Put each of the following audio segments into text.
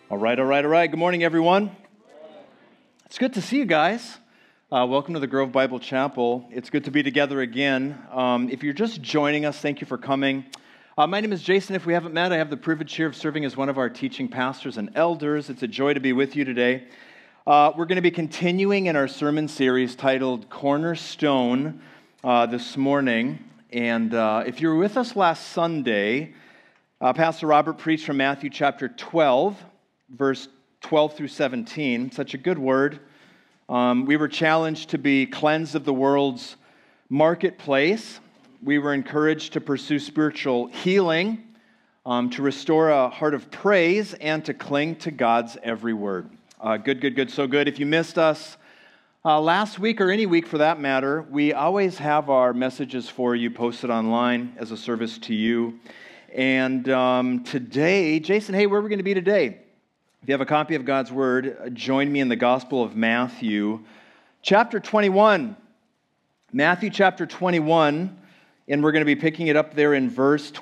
All right. Good morning, everyone. It's good to see you guys. Welcome to the Grove Bible Chapel. It's good to be together again. If you're just joining us, thank you for coming. My name is Jason. If we haven't met, I have the privilege here of serving as one of our teaching pastors and elders. It's a joy to be with you today. We're going to be continuing in our sermon series titled Cornerstone this morning. And if you were with us last Sunday, Pastor Robert preached from Matthew chapter 12, verse 12 through 17. Such a good word. We were challenged to be cleansed of the world's marketplace. We were encouraged to pursue spiritual healing, to restore a heart of praise, and to cling to God's every word. Good. So good. If you missed us last week or any week for that matter, we always have our messages for you posted online as a service to you. And today, Jason, hey, where are we going to be today? If you have a copy of God's Word, join me in the Gospel of Matthew, chapter 21. Matthew chapter 21, and we're going to be picking it up there in verse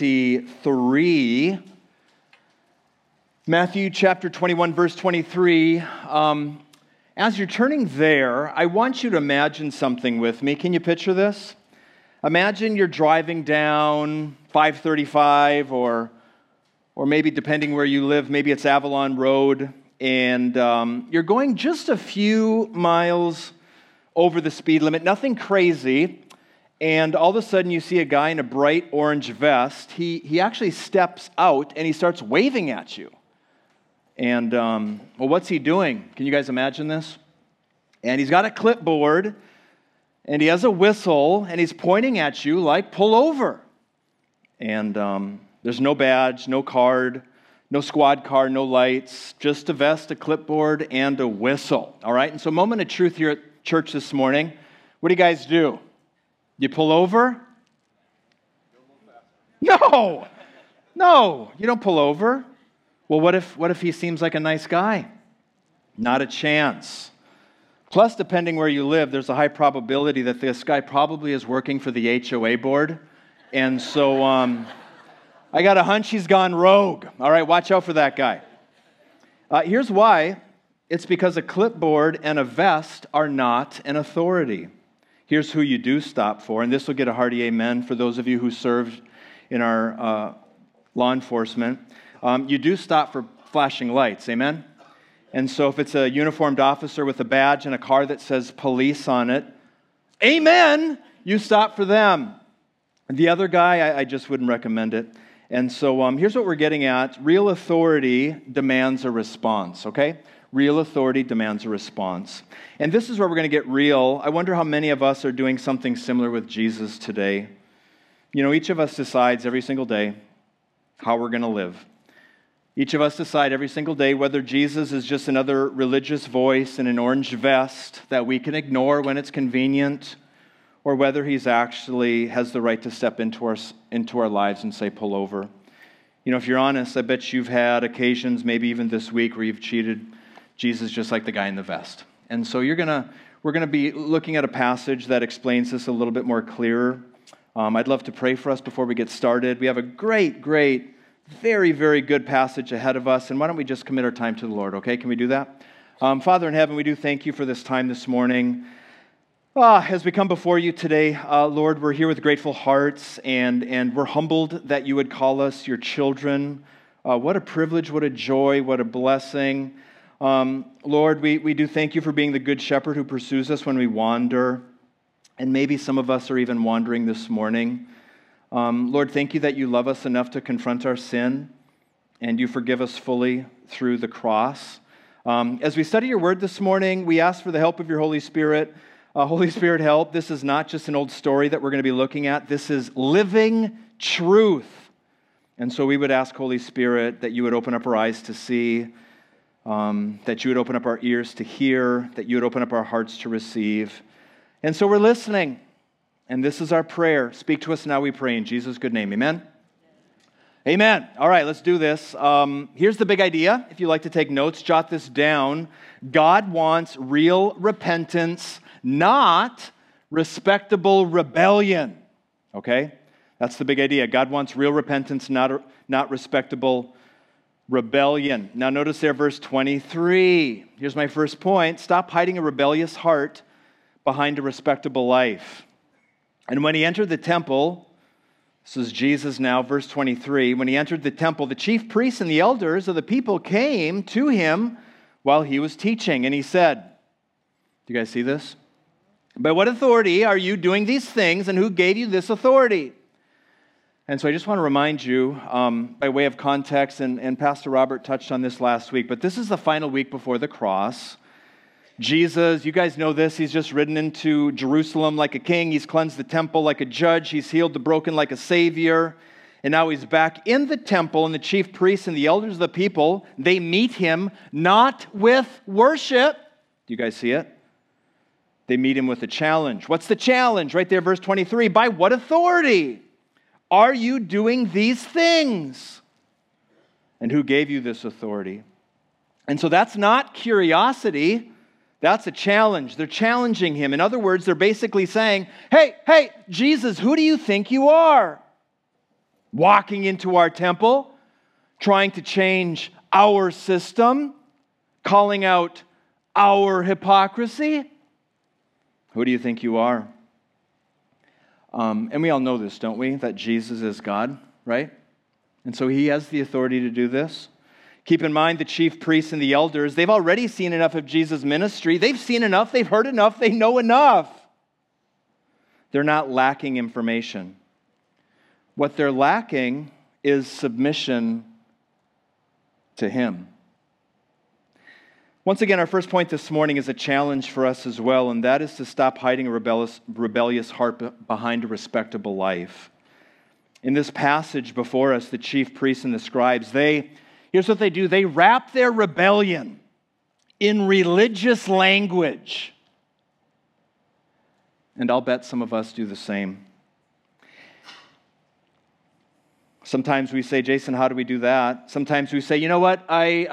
23. Matthew chapter 21, verse 23. As you're turning there, I want you to imagine something with me. Can you picture this? Imagine you're driving down 535 or maybe depending where you live, maybe it's Avalon Road, and you're going just a few miles over the speed limit, nothing crazy, and all of a sudden you see a guy in a bright orange vest. He actually steps out and he starts waving at you. And, what's he doing? Can you guys imagine this? And he's got a clipboard, and he has a whistle, and he's pointing at you like, pull over. And there's no badge, no card, no squad car, no lights, just a vest, a clipboard, and a whistle. All right? And so moment of truth here at church this morning. What do you guys do? You pull over? No, you don't pull over. Well, what if he seems like a nice guy? Not a chance. Plus, depending where you live, there's a high probability that this guy probably is working for the HOA board. And so I got a hunch he's gone rogue. All right, watch out for that guy. Here's why. It's because a clipboard and a vest are not an authority. Here's who you do stop for, and this will get a hearty amen for those of you who served in our law enforcement. You do stop for flashing lights, amen? And so if it's a uniformed officer with a badge and a car that says police on it, amen, you stop for them. The other guy, I just wouldn't recommend it. And so here's what we're getting at. Real authority demands a response, okay? Real authority demands a response. And this is where we're going to get real. I wonder how many of us are doing something similar with Jesus today. You know, each of us decides every single day how we're going to live. Each of us decide every single day whether Jesus is just another religious voice in an orange vest that we can ignore when it's convenient, or whether he's actually has the right to step into our lives and say, pull over. You know, if you're honest, I bet you've had occasions, maybe even this week, where you've treated Jesus just like the guy in the vest. And so we're going to be looking at a passage that explains this a little bit more clearer. I'd love to pray for us before we get started. We have a great, very, very good passage ahead of us, and why don't we just commit our time to the Lord, okay? Can we do that? Father in heaven, we do thank you for this time this morning. As we come before you today, Lord, we're here with grateful hearts, and we're humbled that you would call us your children. What a privilege, what a joy, what a blessing. Lord, we do thank you for being the good shepherd who pursues us when we wander, and maybe some of us are even wandering this morning. Lord, thank you that you love us enough to confront our sin, and you forgive us fully through the cross. As we study your word this morning, we ask for the help of your Holy Spirit. Holy Spirit, help. This is not just an old story that we're going to be looking at. This is living truth. And so we would ask, Holy Spirit, that you would open up our eyes to see, that you would open up our ears to hear, that you would open up our hearts to receive. And so we're listening. And this is our prayer. Speak to us now, we pray, in Jesus' good name. Amen? Amen. All right, let's do this. Here's the big idea. If you like to take notes, jot this down. God wants real repentance, not respectable rebellion. Okay? That's the big idea. God wants real repentance, not respectable rebellion. Now notice there, verse 23. Here's my first point. Stop hiding a rebellious heart behind a respectable life. And when he entered the temple, this is Jesus now, verse 23. When he entered the temple, the chief priests and the elders of the people came to him while he was teaching. And he said, do you guys see this? By what authority are you doing these things, and who gave you this authority? And so I just want to remind you, by way of context, and Pastor Robert touched on this last week, but this is the final week before the cross. Jesus, you guys know this, he's just ridden into Jerusalem like a king. He's cleansed the temple like a judge. He's healed the broken like a savior. And now he's back in the temple, and the chief priests and the elders of the people, they meet him not with worship. Do you guys see it? They meet him with a challenge. What's the challenge? Right there, verse 23. By what authority are you doing these things? And who gave you this authority? And so that's not curiosity. That's a challenge. They're challenging him. In other words, they're basically saying, hey, Jesus, who do you think you are? Walking into our temple, trying to change our system, calling out our hypocrisy. Who do you think you are? And we all know this, don't we? That Jesus is God, right? And so he has the authority to do this. Keep in mind, the chief priests and the elders, they've already seen enough of Jesus' ministry. They've seen enough, they've heard enough, they know enough. They're not lacking information. What they're lacking is submission to him. Once again, our first point this morning is a challenge for us as well, and that is to stop hiding a rebellious heart behind a respectable life. In this passage before us, the chief priests and the scribes, here's what they do. They wrap their rebellion in religious language. And I'll bet some of us do the same. Sometimes we say, Jason, how do we do that? Sometimes we say, you know what, I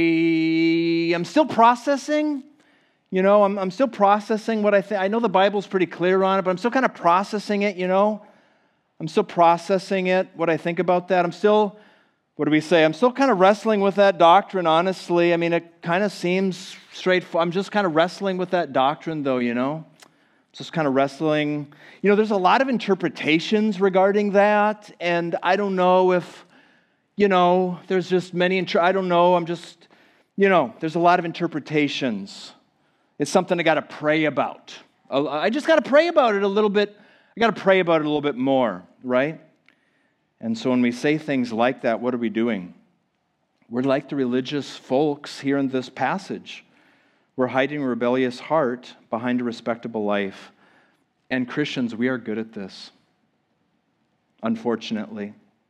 am still processing. You know, I'm still processing what I think. I know the Bible's pretty clear on it, but I'm still kind of processing it, you know. I'm still processing it, what I think about that. I'm still kind of wrestling with that doctrine, honestly. I mean, it kind of seems straightforward. I'm just kind of wrestling with that doctrine, though, you know. Just kind of wrestling. You know, there's a lot of interpretations regarding that, and I don't know if, you know, there's just many, I don't know, there's a lot of interpretations. It's something I got to pray about. I just got to pray about it a little bit. I got to pray about it a little bit more, right? And so when we say things like that, what are we doing? We're like the religious folks here in this passage. We're hiding a rebellious heart behind a respectable life. And Christians, we are good at this, unfortunately.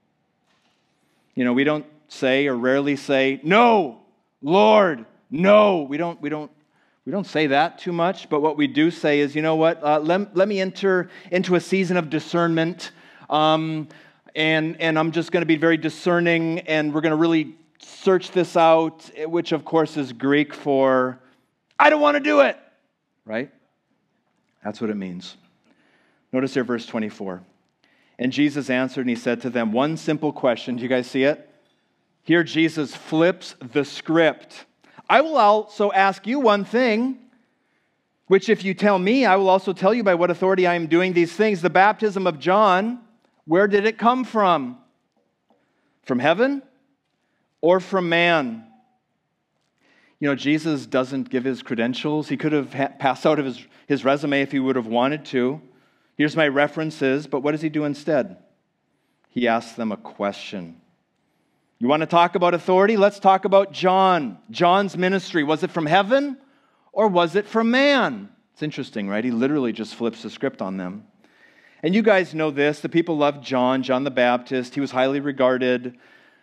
You know, we don't say or rarely say, no, Lord, no. We don't say that too much, but what we do say is, you know what, let me enter into a season of discernment, and I'm just going to be very discerning, and we're going to really search this out, which of course is Greek for, I don't want to do it, right? That's what it means. Notice here verse 24. And Jesus answered and he said to them, one simple question. Do you guys see it? Here Jesus flips the script. I will also ask you one thing, which if you tell me, I will also tell you by what authority I am doing these things. The baptism of John, where did it come from? From heaven or from man? You know, Jesus doesn't give his credentials. He could have passed out of his resume if he would have wanted to. Here's my references, but what does he do instead? He asks them a question. You want to talk about authority? Let's talk about John. John's ministry. Was it from heaven or was it from man? It's interesting, right? He literally just flips the script on them. And you guys know this. The people loved John the Baptist. He was highly regarded.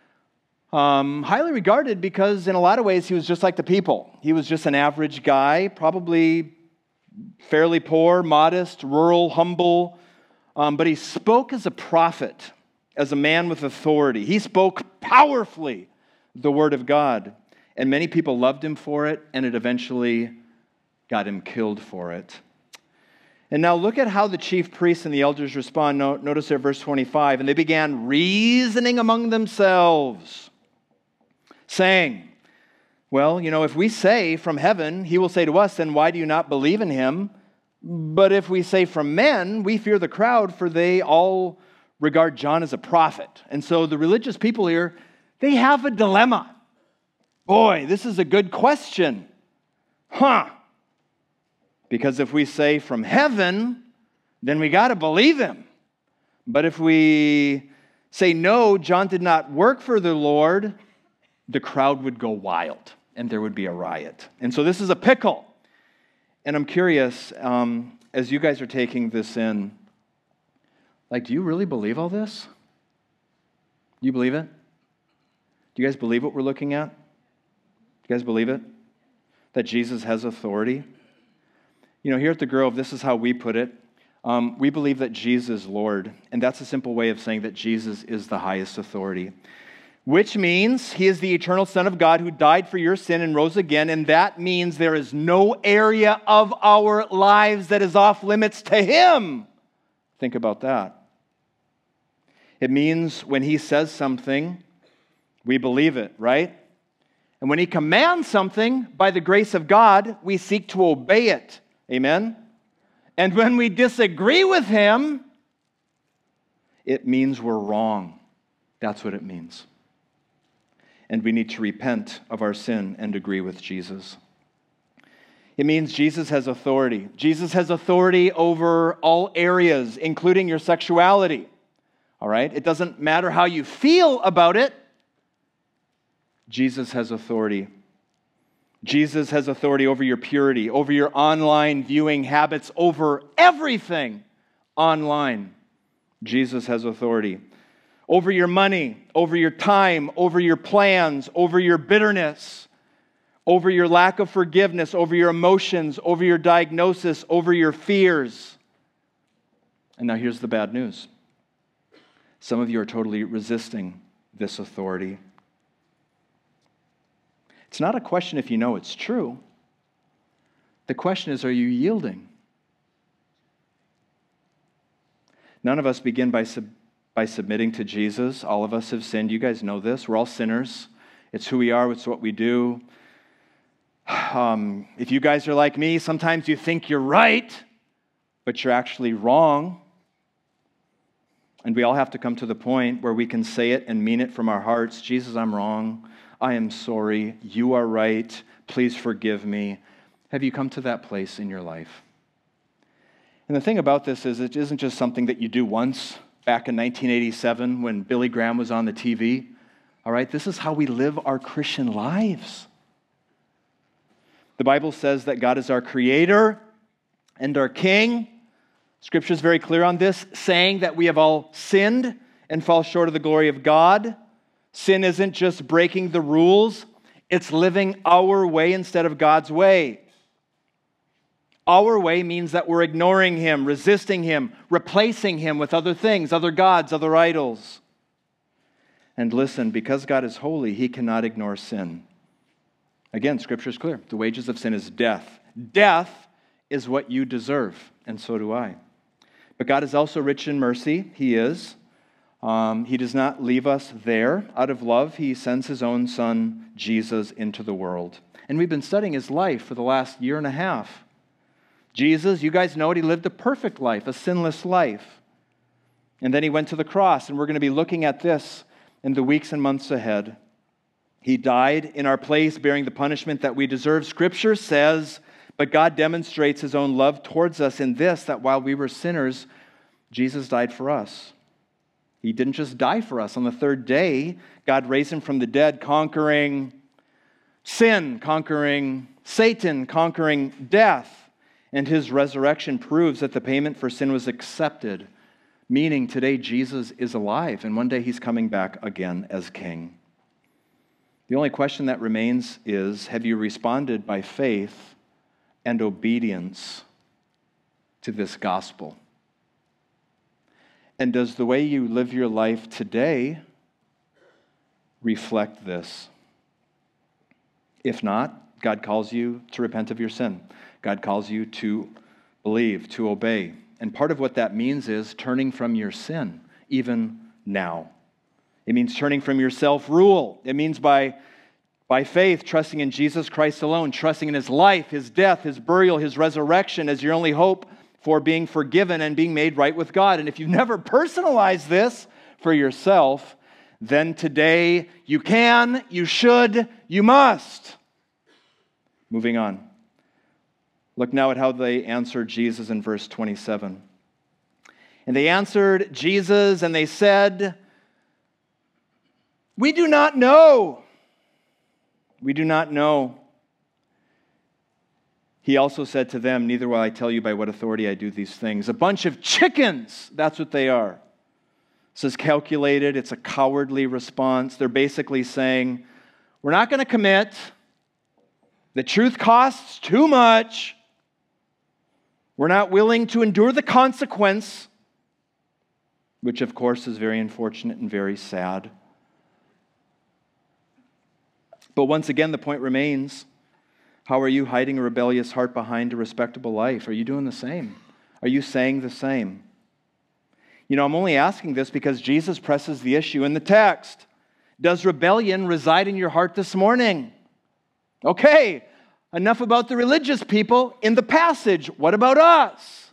Because in a lot of ways he was just like the people. He was just an average guy, probably fairly poor, modest, rural, humble. But he spoke as a prophet, as a man with authority. He spoke powerfully the word of God. And many people loved him for it, and it eventually got him killed for it. And now look at how the chief priests and the elders respond. Notice there, verse 25. And they began reasoning among themselves. saying, well, if we say from heaven, he will say to us, then why do you not believe in him? But if we say from men, we fear the crowd, for they all regard John as a prophet. And so the religious people here, they have a dilemma. Boy, this is a good question. Because if we say from heaven, then we got to believe him. But if we say no, John did not work for the Lord, the crowd would go wild and there would be a riot. And so this is a pickle. And I'm curious, as you guys are taking this in, do you really believe all this? Do you believe it? Do you guys believe what we're looking at? Do you guys believe it? That Jesus has authority? Here at the Grove, this is how we put it. We believe that Jesus is Lord, and that's a simple way of saying that Jesus is the highest authority, which means he is the eternal Son of God who died for your sin and rose again, and that means there is no area of our lives that is off limits to him. Think about that. It means when he says something, we believe it, right? And when he commands something, by the grace of God, we seek to obey it. Amen? And when we disagree with him, it means we're wrong. That's what it means. And we need to repent of our sin and agree with Jesus. It means Jesus has authority. Jesus has authority over all areas, including your sexuality. All right? It doesn't matter how you feel about it. Jesus has authority. Jesus has authority over your purity, over your online viewing habits, over everything online. Jesus has authority. Over your money, over your time, over your plans, over your bitterness, over your lack of forgiveness, over your emotions, over your diagnosis, over your fears. And now here's the bad news. Some of you are totally resisting this authority. It's not a question if you know it's true. The question is, are you yielding? None of us begin by submitting to Jesus. All of us have sinned. You guys know this. We're all sinners. It's who we are. It's what we do. If you guys are like me, sometimes you think you're right, but you're actually wrong. And we all have to come to the point where we can say it and mean it from our hearts. Jesus, I'm wrong. I am sorry. You are right. Please forgive me. Have you come to that place in your life? And the thing about this is it isn't just something that you do once back in 1987 when Billy Graham was on the TV. All right, this is how we live our Christian lives. The Bible says that God is our creator and our king. Scripture is very clear on this, saying that we have all sinned and fall short of the glory of God. Sin isn't just breaking the rules, it's living our way instead of God's way. Our way means that we're ignoring him, resisting him, replacing him with other things, other gods, other idols. And listen, because God is holy, he cannot ignore sin. Again, Scripture is clear. The wages of sin is death. Death is what you deserve, and so do I. But God is also rich in mercy. He is. He does not leave us there. Out of love, he sends his own son, Jesus, into the world. And we've been studying his life for the last year and a half. Jesus, you guys know it, he lived a perfect life, a sinless life. And then he went to the cross, and we're going to be looking at this in the weeks and months ahead. He died in our place, bearing the punishment that we deserve. Scripture says, but God demonstrates his own love towards us in this, that while we were sinners, Jesus died for us. He didn't just die for us. On the third day, God raised him from the dead, conquering sin, conquering Satan, conquering death. And his resurrection proves that the payment for sin was accepted, meaning today Jesus is alive, and one day he's coming back again as king. The only question that remains is, have you responded by faith and obedience to this gospel? And does the way you live your life today reflect this? If not, God calls you to repent of your sin. God calls you to believe, to obey. And part of what that means is turning from your sin, even now. It means turning from your self-rule. It means by By faith, trusting in Jesus Christ alone, trusting in His life, His death, His burial, His resurrection as your only hope for being forgiven and being made right with God. And if you've never personalized this for yourself, then today you can, you should, you must. Moving on. Look now at how they answered Jesus in verse 27. And they answered Jesus and they said, "We do not know. We do not know." He also said to them, "Neither will I tell you by what authority I do these things." A bunch of chickens, that's what they are. This is calculated. It's a cowardly response. They're basically saying, we're not going to commit. The truth costs too much. We're not willing to endure the consequence, which of course is very unfortunate and very sad. But once again, the point remains, how are you hiding a rebellious heart behind a respectable life? Are you doing the same? Are you saying the same? You know, I'm only asking this because Jesus presses the issue in the text. Does rebellion reside in your heart this morning? Okay, enough about the religious people in the passage. What about us?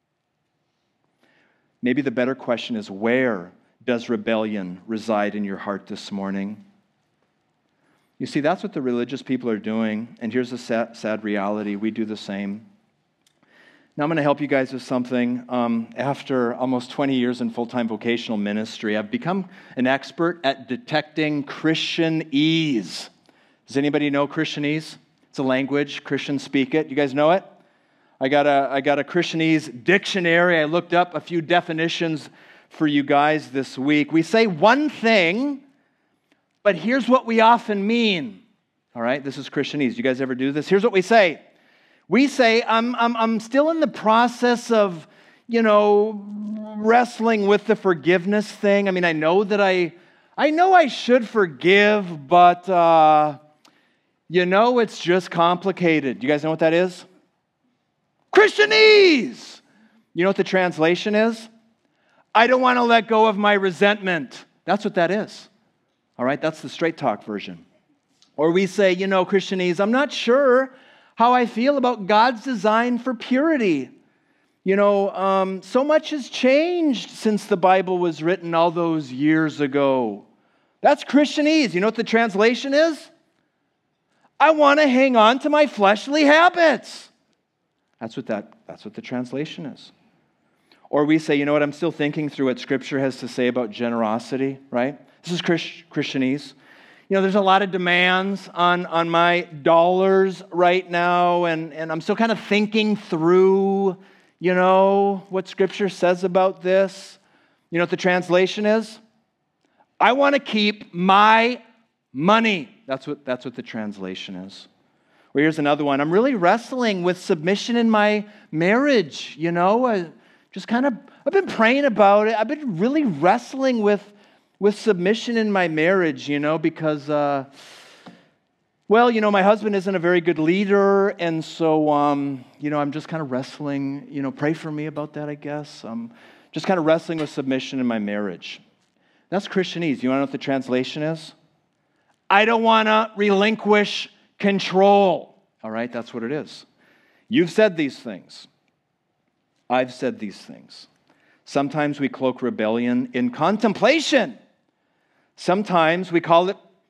Maybe the better question is, where does rebellion reside in your heart this morning? You see, that's what the religious people are doing, and here's the sad reality. We do the same. Now I'm going to help you guys with something. After almost 20 years in full-time vocational ministry, I've become an expert at detecting Christianese. Does anybody know Christianese? It's a language. Christians speak it. You guys know it? I got a Christianese dictionary. I looked up a few definitions for you guys this week. We say one thing, but here's what we often mean. All right, this is Christianese. You guys ever do this? Here's what we say. We say, I'm still in the process of, wrestling with the forgiveness thing. I mean, I know that I should forgive, but, it's just complicated. You guys know what that is? Christianese! You know what the translation is? I don't want to let go of my resentment. That's what that is. All right, that's the straight talk version. Or we say, Christianese, I'm not sure how I feel about God's design for purity. So much has changed since the Bible was written all those years ago. That's Christianese. You know what the translation is? I want to hang on to my fleshly habits. That's what the translation is. Or we say, I'm still thinking through what Scripture has to say about generosity, right? This is Christianese. There's a lot of demands on my dollars right now, and I'm still kind of thinking through, what Scripture says about this. You know what the translation is? I want to keep my money. That's what the translation is. Or here's another one. I'm really wrestling with submission in my marriage, I've been praying about it. I've been really wrestling with submission in my marriage, because, my husband isn't a very good leader, and so, I'm just kind of wrestling, pray for me about that, I guess. I'm just kind of wrestling with submission in my marriage. That's Christianese. You want to know what the translation is? I don't want to relinquish control. All right, that's what it is. You've said these things. I've said these things. Sometimes we cloak rebellion in contemplation. Sometimes we call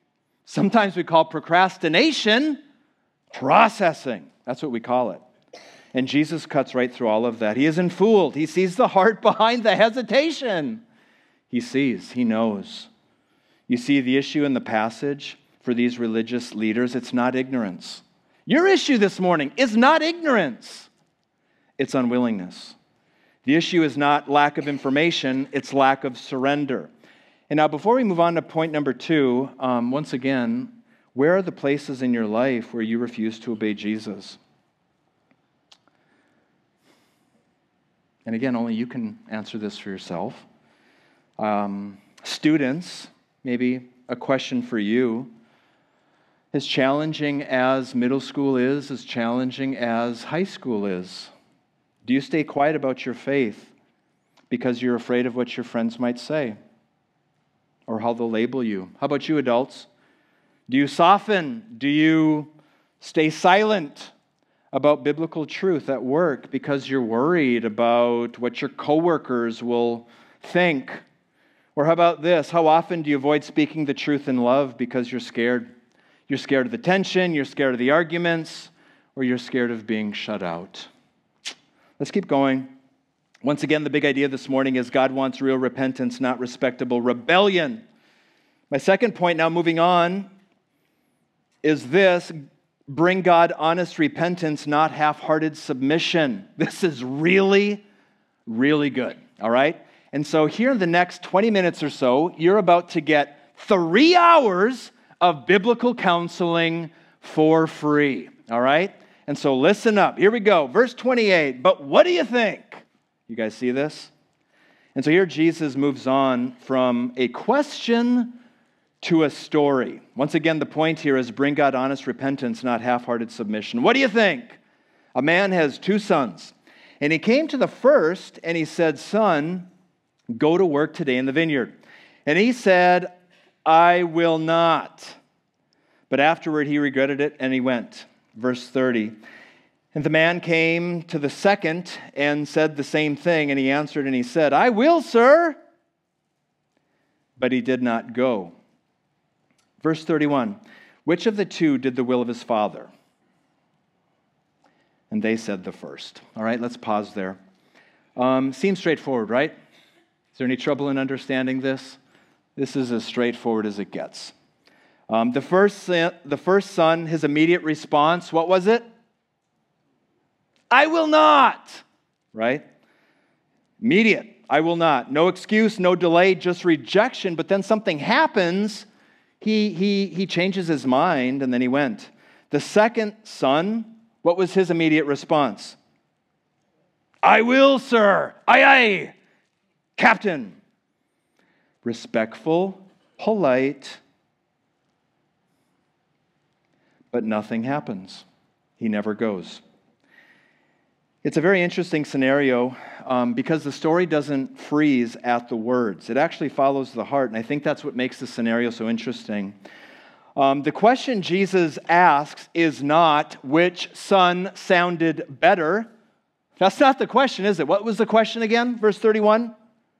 procrastination processing. That's what we call it. And Jesus cuts right through all of that. He isn't fooled. He sees the heart behind the hesitation. He sees, he knows. You see, the issue in the passage for these religious leaders, it's not ignorance. Your issue this morning is not ignorance. It's unwillingness. The issue is not lack of information, it's lack of surrender. And now before we move on to point number 2, once again, where are the places in your life where you refuse to obey Jesus? And again, only you can answer this for yourself. Students, maybe a question for you. As challenging as middle school is, as challenging as high school is, do you stay quiet about your faith because you're afraid of what your friends might say or how they'll label you? How about you, adults? Do you soften? Do you stay silent about biblical truth at work because you're worried about what your coworkers will think? Or how about this? How often do you avoid speaking the truth in love because you're scared? You're scared of the tension, you're scared of the arguments, or you're scared of being shut out. Let's keep going. Once again, the big idea this morning is God wants real repentance, not respectable rebellion. My second point, now moving on, is this: bring God honest repentance, not half-hearted submission. This is really, really good, all right? And so here in the next 20 minutes or so, you're about to get 3 hours of biblical counseling for free, all right? And so listen up. Here we go. Verse 28, but what do you think? You guys see this? And so here Jesus moves on from a question to a story. Once again, the point here is bring God honest repentance, not half-hearted submission. What do you think? A man has 2 sons, and he came to the first, and he said, "Son, go to work today in the vineyard." And he said, "I will not." But afterward he regretted it, and he went. Verse 30. And the man came to the second and said the same thing, and he answered and he said, "I will, sir." But he did not go. Verse 31. Which of the 2 did the will of his father? And they said the first. All right, let's pause there. Seems straightforward, right? Is there any trouble in understanding this? This is as straightforward as it gets. The first son, his immediate response, what was it? "I will not," right? Immediate, "I will not." No excuse, no delay, just rejection. But then something happens. He changes his mind, and then he went. The second son, what was his immediate response? "I will, sir. Aye, aye, Captain." Respectful, polite, but nothing happens. He never goes. It's a very interesting scenario because the story doesn't freeze at the words. It actually follows the heart, and I think that's what makes the scenario so interesting. The question Jesus asks is not which son sounded better. That's not the question, is it? What was the question again? Verse 31.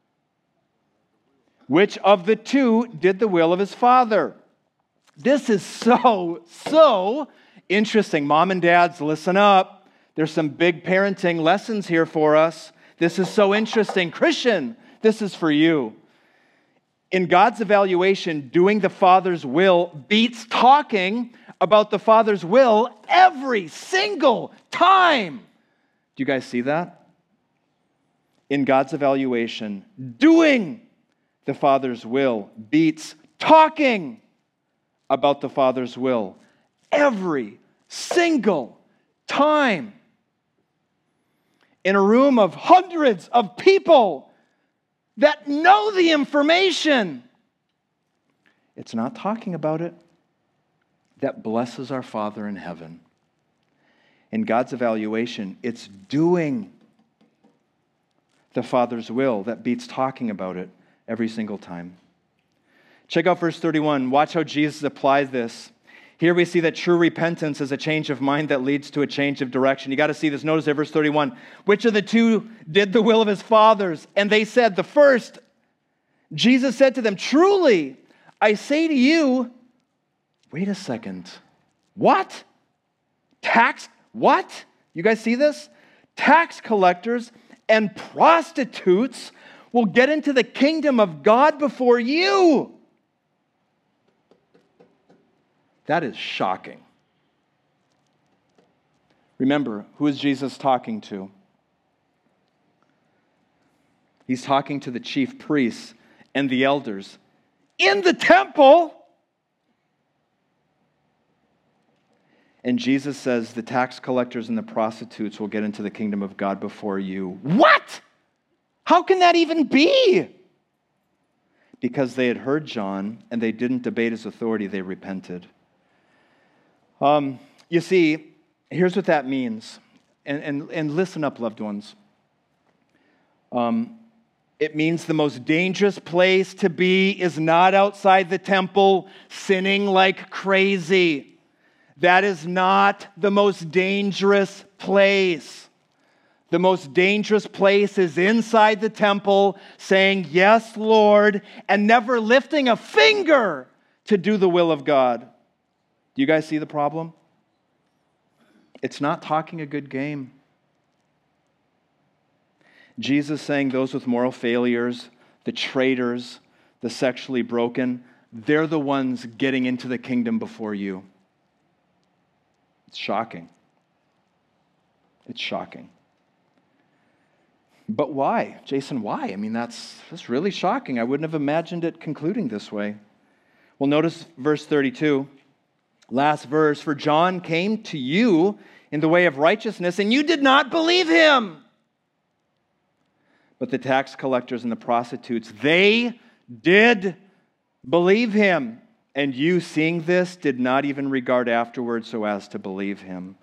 Which of the 2 did the will of his father? This is so interesting. Mom and dads, listen up. There's some big parenting lessons here for us. This is so interesting. Christian, this is for you. In God's evaluation, doing the Father's will beats talking about the Father's will every single time. Do you guys see that? In God's evaluation, doing the Father's will beats talking about the Father's will every single time. In a room of hundreds of people that know the information, it's not talking about it that blesses our Father in heaven. In God's evaluation, it's doing the Father's will that beats talking about it every single time. Check out verse 31. Watch how Jesus applies this. Here we see that true repentance is a change of mind that leads to a change of direction. You got to see this. Notice there, verse 31. Which of the 2 did the will of his fathers? And they said, the first. Jesus said to them, "Truly, I say to you," wait a second. What? What? You guys see this? Tax collectors and prostitutes will get into the kingdom of God before you. That is shocking. Remember, who is Jesus talking to? He's talking to the chief priests and the elders in the temple. And Jesus says the tax collectors and the prostitutes will get into the kingdom of God before you. What? How can that even be? Because they had heard John and they didn't debate his authority, they repented. You see, here's what that means. And listen up, loved ones. It means the most dangerous place to be is not outside the temple sinning like crazy. That is not the most dangerous place. The most dangerous place is inside the temple saying, "Yes, Lord," and never lifting a finger to do the will of God. Do you guys see the problem? It's not talking a good game. Jesus saying those with moral failures, the traitors, the sexually broken, they're the ones getting into the kingdom before you. It's shocking. It's shocking. But why? Jason, why? I mean, that's really shocking. I wouldn't have imagined it concluding this way. Well, notice verse 32, last verse. "For John came to you in the way of righteousness, and you did not believe him. But the tax collectors and the prostitutes, they did believe him. And you, seeing this, did not even regard afterwards so as to believe him."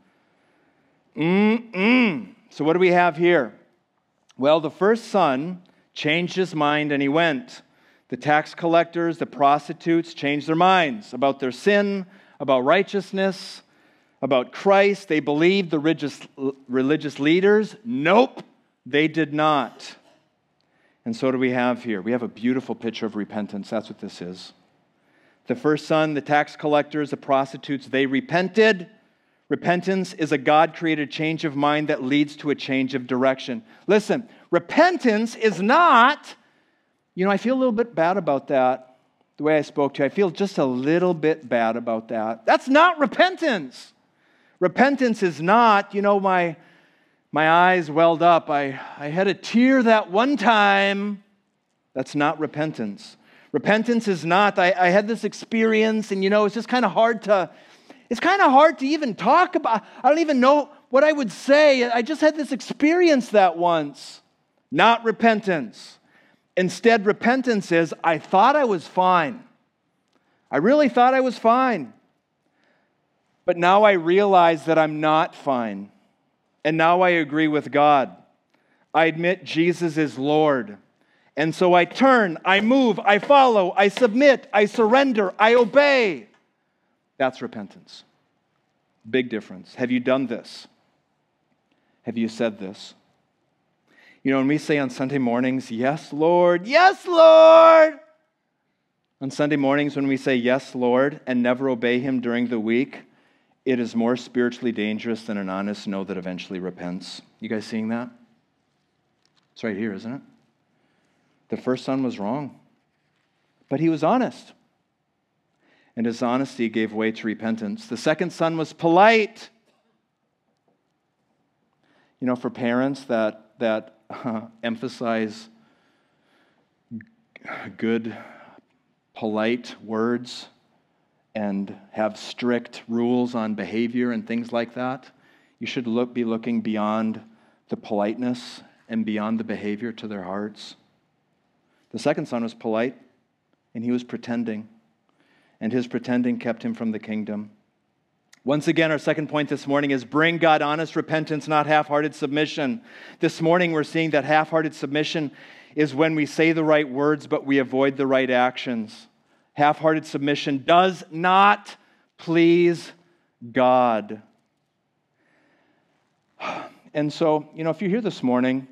So what do we have here? Well, the first son changed his mind and he went. The tax collectors, the prostitutes changed their minds about their sin, about righteousness, about Christ. They believed the religious leaders. Nope, they did not. And so what do we have here? We have a beautiful picture of repentance. That's what this is. The first son, the tax collectors, the prostitutes, they repented. Repentance is a God-created change of mind that leads to a change of direction. Listen, repentance is not, I feel a little bit bad about that, the way I spoke to you. I feel just a little bit bad about that. That's not repentance. Repentance is not, my eyes welled up. I had a tear that one time. That's not repentance. Repentance is not, I had this experience and, it's just kind of hard to even talk about. I don't even know what I would say. I just had this experience that once. Not repentance. Instead, repentance is, I thought I was fine. I really thought I was fine. But now I realize that I'm not fine. And now I agree with God. I admit Jesus is Lord. And so I turn, I move, I follow, I submit, I surrender, I obey. That's repentance. Big difference. Have you done this? Have you said this? When we say on Sunday mornings, "Yes, Lord, yes, Lord." On Sunday mornings when we say, "Yes, Lord," and never obey him during the week, it is more spiritually dangerous than an honest no that eventually repents. You guys seeing that? It's right here, isn't it? The first son was wrong, but he was honest. And his honesty gave way to repentance. The second son was polite. For parents that emphasize good, polite words and have strict rules on behavior and things like that, you should be looking beyond the politeness and beyond the behavior to their hearts. The second son was polite, and he was pretending, and his pretending kept him from the kingdom. Once again, our second point this morning is bring God honest repentance, not half-hearted submission. This morning, we're seeing that half-hearted submission is when we say the right words, but we avoid the right actions. Half-hearted submission does not please God. And so, if you're here this morning,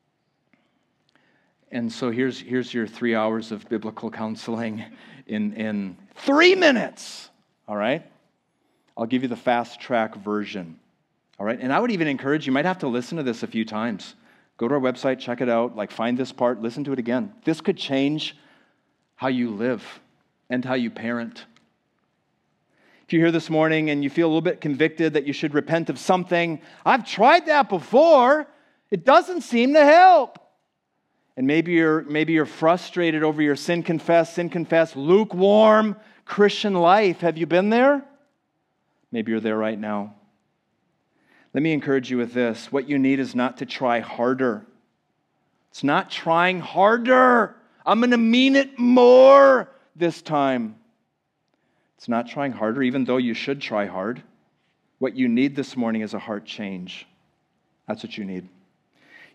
and so here's your 3 hours of biblical counseling in 3 minutes, all right? I'll give you the fast-track version, all right? And I would even encourage you might have to listen to this a few times. Go to our website, check it out, find this part, listen to it again. This could change how you live and how you parent. If you're here this morning and you feel a little bit convicted that you should repent of something, I've tried that before. It doesn't seem to help. And maybe you're frustrated over your sin confess, lukewarm Christian life. Have you been there? Maybe you're there right now. Let me encourage you with this. What you need is not to try harder. It's not trying harder. I'm going to mean it more this time. It's not trying harder, even though you should try hard. What you need this morning is a heart change. That's what you need.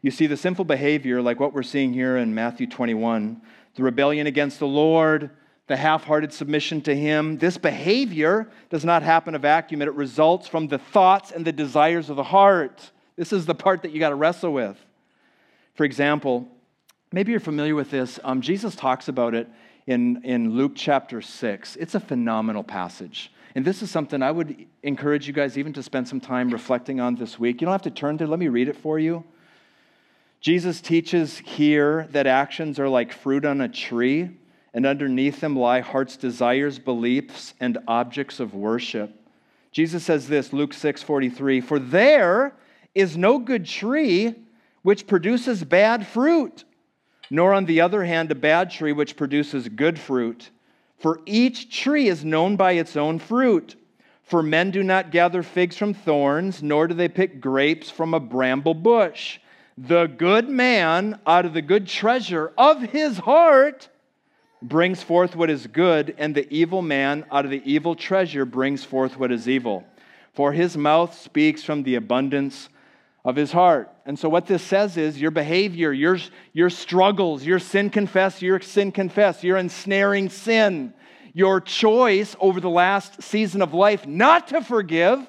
You see, the sinful behavior, like what we're seeing here in Matthew 21, the rebellion against the Lord, the half-hearted submission to Him, this behavior does not happen in a vacuum. It results from the thoughts and the desires of the heart. This is the part that you got to wrestle with. For example, maybe you're familiar with this. Jesus talks about it in Luke chapter 6. It's a phenomenal passage. And this is something I would encourage you guys even to spend some time reflecting on this week. You don't have to turn to it. Let me read it for you. Jesus teaches here that actions are like fruit on a tree, and underneath them lie heart's desires, beliefs, and objects of worship. Jesus says this, Luke 6:43, "For there is no good tree which produces bad fruit, nor on the other hand a bad tree which produces good fruit. For each tree is known by its own fruit. For men do not gather figs from thorns, nor do they pick grapes from a bramble bush. The good man out of the good treasure of his heart brings forth what is good, and the evil man out of the evil treasure brings forth what is evil. For his mouth speaks from the abundance of his heart." And so what this says is your behavior, your struggles, your sin confess, your ensnaring sin, your choice over the last season of life not to forgive,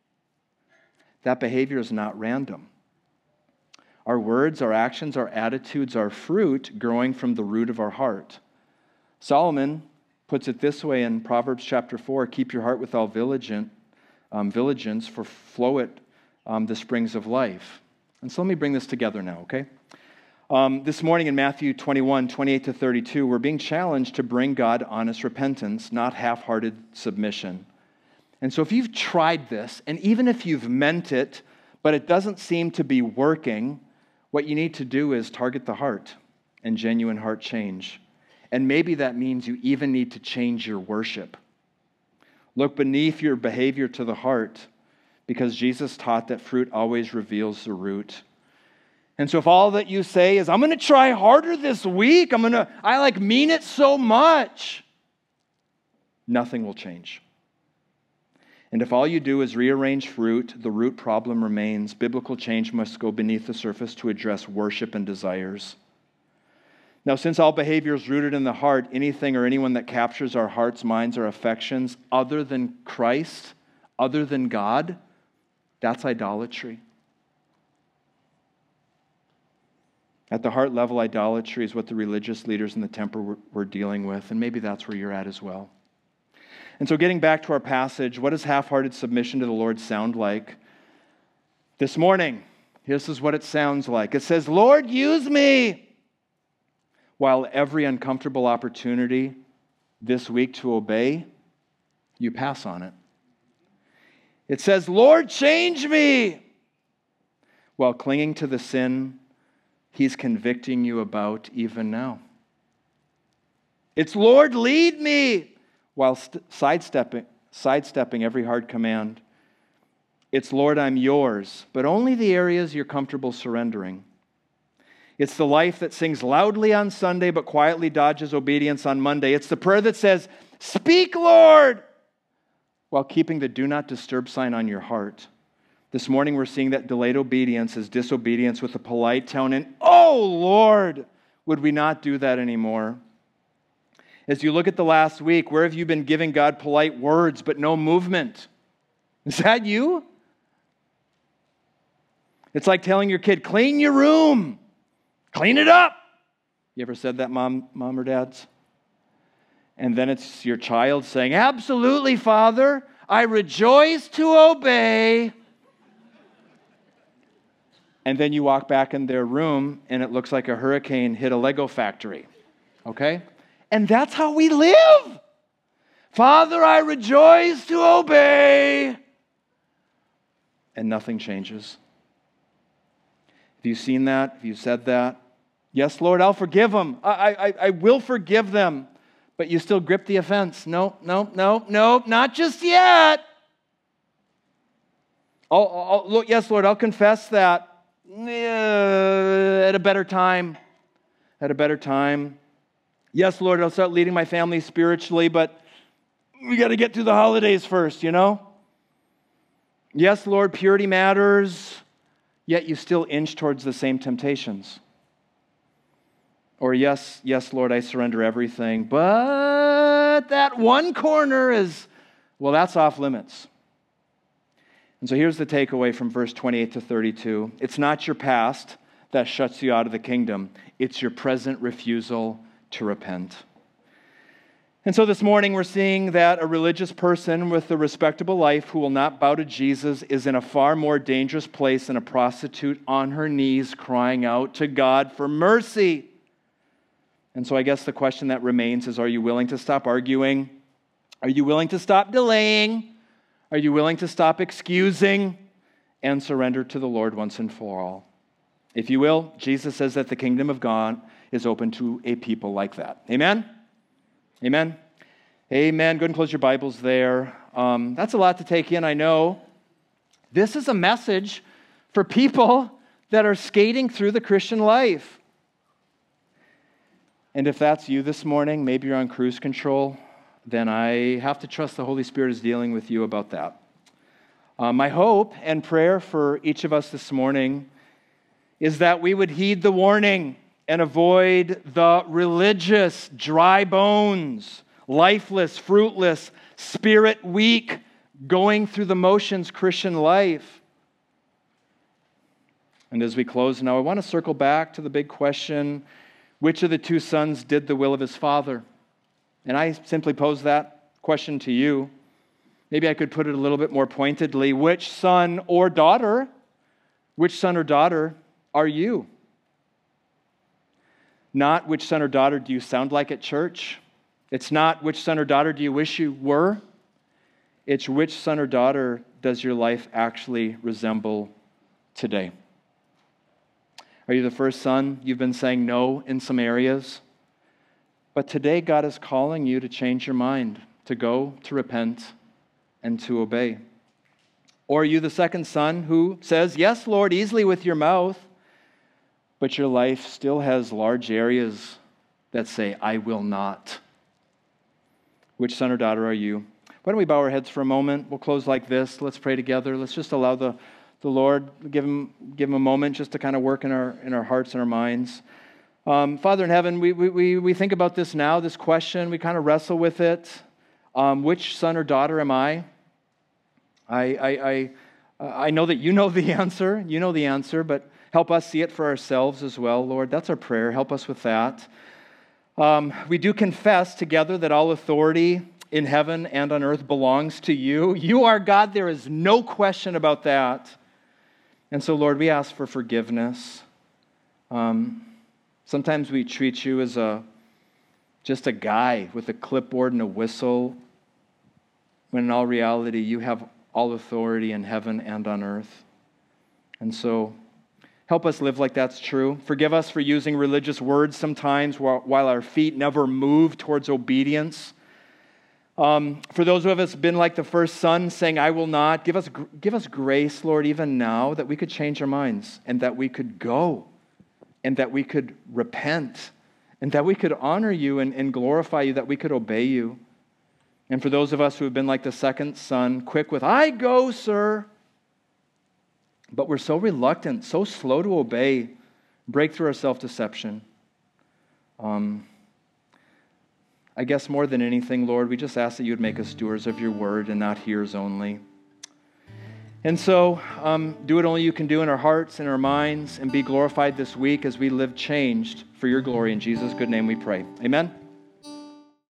that behavior is not random. Our words, our actions, our attitudes, our fruit growing from the root of our heart. Solomon puts it this way in Proverbs chapter 4, "Keep your heart with all vigilance, for flow it the springs of life." And so let me bring this together now, okay? This morning in Matthew 21, 28 to 32, we're being challenged to bring God honest repentance, not half-hearted submission. And so if you've tried this, and even if you've meant it, but it doesn't seem to be working, what you need to do is target the heart and genuine heart change. And maybe that means you even need to change your worship. Look beneath your behavior to the heart, because Jesus taught that fruit always reveals the root. And so if all that you say is, "I'm going to try harder this week, I mean it so much," nothing will change. And if all you do is rearrange fruit, the root problem remains. Biblical change must go beneath the surface to address worship and desires. Now, since all behavior is rooted in the heart, anything or anyone that captures our hearts, minds, or affections other than Christ, other than God, that's idolatry. At the heart level, idolatry is what the religious leaders in the temple were dealing with, and maybe that's where you're at as well. And so getting back to our passage, what does half-hearted submission to the Lord sound like? This morning, this is what it sounds like. It says, "Lord, use me," while every uncomfortable opportunity this week to obey, you pass on it. It says, "Lord, change me," while clinging to the sin He's convicting you about even now. It's, "Lord, lead me," while sidestepping every hard command. It's, "Lord, I'm yours," but only the areas you're comfortable surrendering. It's the life that sings loudly on Sunday but quietly dodges obedience on Monday. It's the prayer that says, "Speak, Lord," while keeping the "do not disturb" sign on your heart. This morning we're seeing that delayed obedience is disobedience with a polite tone, and "Oh, Lord, would we not do that anymore?" As you look at the last week, where have you been giving God polite words but no movement? Is that you? It's like telling your kid, "Clean your room. Clean it up." You ever said that, mom or dads? And then it's your child saying, "Absolutely, Father. I rejoice to obey." And then you walk back in their room and it looks like a hurricane hit a Lego factory. Okay? And that's how we live. "Father, I rejoice to obey." And nothing changes. Have you seen that? Have you said that? "Yes, Lord, I'll forgive them. I will forgive them." But you still grip the offense. No, not just yet. Look, "Yes, Lord, I'll confess that at a better time. At a better time. Yes, Lord, I'll start leading my family spiritually, but we got to get through the holidays first, you know? Yes, Lord, purity matters. yet you still inch towards the same temptations. Or yes, Lord, I surrender everything, but that one corner is, well, that's off limits. And so here's the takeaway from verse 28 to 32. It's not your past that shuts you out of the kingdom. It's your present refusal to repent. And so this morning we're seeing that a religious person with a respectable life who will not bow to Jesus is in a far more dangerous place than a prostitute on her knees crying out to God for mercy. And so I guess the question that remains is, are you willing to stop arguing? Are you willing to stop delaying? Are you willing to stop excusing and surrender to the Lord once and for all? If you will, Jesus says that the kingdom of God is open to a people like that. Amen? Amen? Amen. Go ahead and close your Bibles there. That's a lot to take in, I know. This is a message for people that are skating through the Christian life. And if that's you this morning, maybe you're on cruise control, then I have to trust the Holy Spirit is dealing with you about that. My hope and prayer for each of us this morning is that we would heed the warning and avoid the religious, dry bones, lifeless, fruitless, spirit-weak, going through the motions Christian life. And as we close now, I want to circle back to the big question, which of the two sons did the will of his father? And I simply pose that question to you. Maybe I could put it a little bit more pointedly. Which son or daughter are you? Not which son or daughter do you sound like at church. It's not which son or daughter do you wish you were. It's which son or daughter does your life actually resemble today? Are you the first son? You've been saying no in some areas. But today God is calling you to change your mind, to go, to repent, and to obey. Or are you the second son who says, yes, Lord, easily with your mouth, but your life still has large areas that say, I will not. Which son or daughter are you? Why don't we bow our heads for a moment? We'll close like this. Let's pray together. Let's just allow the Lord, give him a moment just to kind of work in our hearts and our minds. Father in heaven, we think about this now, this question. We kind of wrestle with it. Which son or daughter am I? I know that you know the answer. You know the answer, but help us see it for ourselves as well, Lord. That's our prayer. Help us with that. We do confess together that all authority in heaven and on earth belongs to you. You are God. There is no question about that. And so, Lord, we ask for forgiveness. Sometimes we treat you as just a guy with a clipboard and a whistle, when in all reality, you have all authority in heaven and on earth. And so, help us live like that's true. Forgive us for using religious words sometimes while our feet never move towards obedience. For those who have been like the first son, saying, I will not, give us grace, Lord, even now, that we could change our minds and that we could go and that we could repent and that we could honor you and glorify you, that we could obey you. And for those of us who have been like the second son, quick with, I go, sir, but we're so reluctant, so slow to obey, break through our self-deception. I guess more than anything, Lord, we just ask that you would make us doers of your word and not hearers only. And so, do what only you can do in our hearts and our minds, and be glorified this week as we live changed for your glory. In Jesus' good name we pray. Amen.